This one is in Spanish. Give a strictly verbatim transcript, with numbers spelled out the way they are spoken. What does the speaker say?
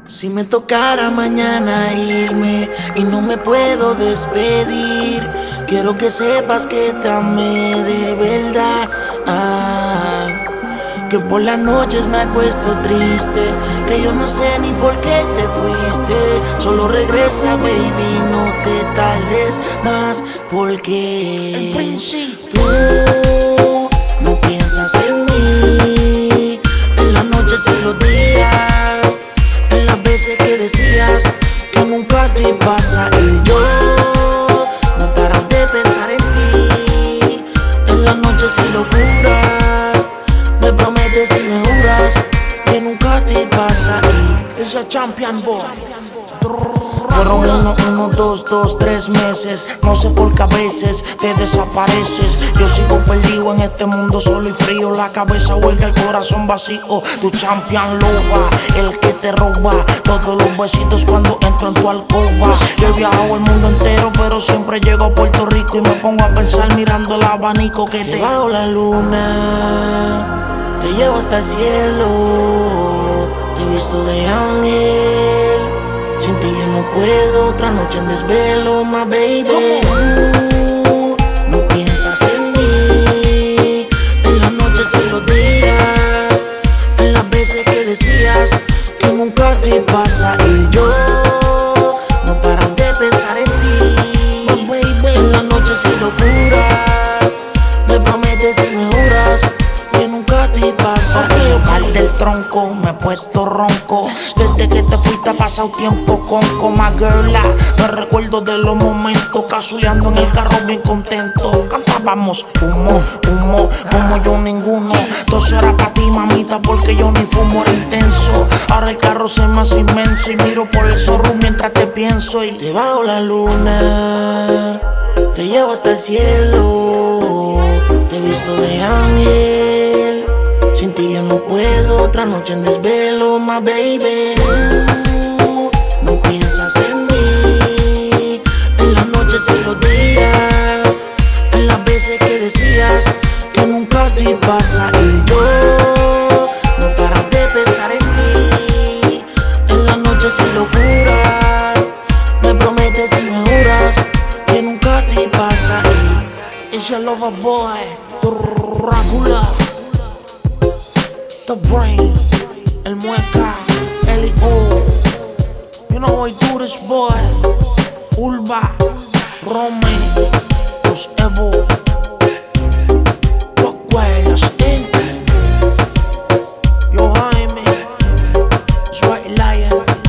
Si me tocara mañana irme y no me puedo despedir, quiero que sepas que te amé de verdad. Ah, que por las noches me acuesto triste, que yo no sé ni por qué te fuiste. Solo regresa, baby, no te tardes más, porque tú no piensas en mí en las noches y los días, en las veces que decías que nunca te vas a ir. Yo no paro de pensar en ti en las noches y locuras. Me prometes y me juras que nunca te vas a ir. Es a champion boy. Fueron uno, uno, dos, dos, tres meses. No sé por qué a veces te desapareces. Yo sigo perdido en este mundo solo y frío. La cabeza hueca, el corazón vacío. Tu champion loba, el que te roba todos los besitos cuando entro en tu alcoba. Yo he viajado el mundo entero, pero siempre llego a Puerto Rico y me pongo a pensar mirando el abanico que te bajo la luna, te llevo hasta el cielo. Te he visto de ángel, sin ti yo no puedo, otra noche en desvelo, my baby. Tú no piensas en mí en las noches y los días, en las veces que decías que nunca te vas a ir. Yo no paro de pensar en ti, my baby, en las noches y locuras. Me prometes y me juras que nunca te vas a ir. Yo pal del tronco, me he puesto ronco. Desde que te fuiste ha pasado tiempo con coma girla. Me recuerdo de los momentos cazuleando en el carro bien contento. Cantábamos humo, humo, como yo ninguno. Todo era pa' ti, mamita, porque yo ni fumo, era intenso. Ahora el carro se me hace inmenso y miro por el zorro mientras te pienso. Y te bajo la luna, te llevo hasta el cielo. Te he visto de ángel, sin ti yo no puedo, otra noche en desvelo, my baby. Tú no piensas en mí en las noches y los días, en las veces que decías que nunca te vas a ir. Yo no paro de pensar en ti en las noches y locuras. Me prometes y me juras que nunca te vas a ir. It's your lover boy, Drácula, The Brain, el Mueca, Eli O. You know I do this, boy. Ulva, Rome, Los Evos, Los Cuellas, Inc. Yo Jaime, White Lion.